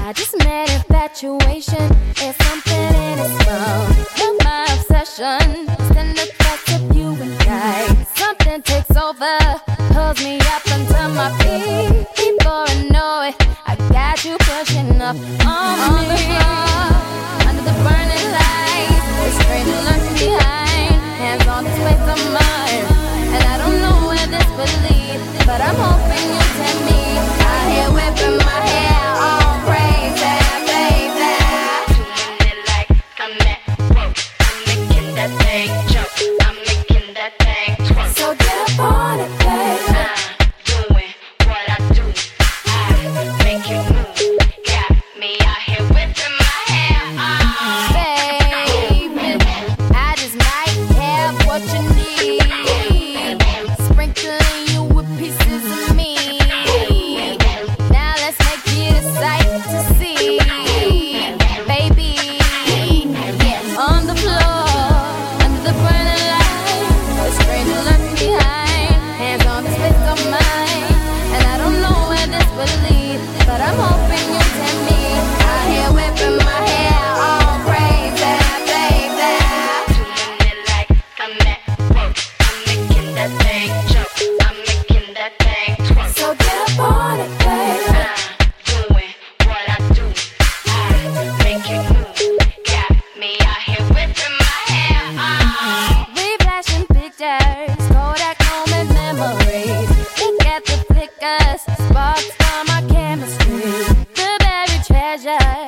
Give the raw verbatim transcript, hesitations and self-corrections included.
I just met infatuation. It's something in its phone. You're my obsession. Stand the thoughts of you and I. Something takes over, pulls me up until my feet. Before I know it, I got you pushing up on, on me. The floor, under the burning lights, the stranger lurking behind. Hands on the space of mine, and I don't know where this will lead, but I'm hoping you tell me. Out here whipping my hair all crazy, baby. Doing it like I'm at work. I'm making that thing jump. I'm making that thing twerk. So get up on it, baby. I'm doing what I do. I make you move. Got me out here whipping my hair. Oh, Baby, I just might have what you need. Sprinkling you with pieces of me. Now let's make it a sight to see. Baby, yeah, on the floor, under the burning light, the stranger lurking behind. Hands on the space of mine, and I don't know where this will lead, but I'm hoping you tell me. Out here whipping my hair all crazy, baby. doing it like I'm at work. I'm making that thing jump. I'm making that thing twerk. So get up on it, baby. I'm doing what I do. I make you move. Got me out here whipping my hair. Oh. We flashing pictures, Kodak moment memories. Look at the flickers, sparks from our chemistry. The buried treasure,